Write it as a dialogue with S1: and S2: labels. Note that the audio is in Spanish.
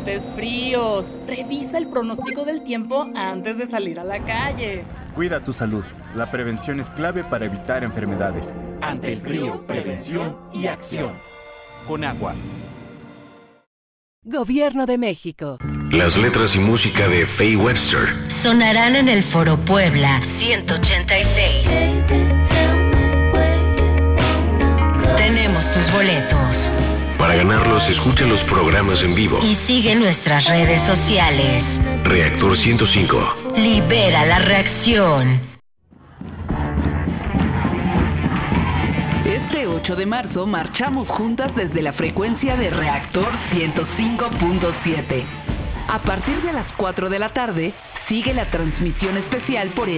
S1: frentes fríos. Revisa el pronóstico del tiempo antes de salir a la calle.
S2: Cuida tu salud. La prevención es clave para evitar enfermedades.
S3: Ante el frío, prevención y acción. Con agua.
S4: Gobierno de México.
S5: Las letras y música de Faye Webster
S6: sonarán en el Foro Puebla 186. Tenemos tus boletos.
S5: Para ganarlos, escucha los programas en vivo.
S6: Y sigue nuestras redes sociales.
S5: Reactor 105.
S6: Libera la reacción.
S7: Este 8 de marzo marchamos juntas desde la frecuencia de Reactor 105.7. A partir de las 4 de la tarde, sigue la transmisión especial por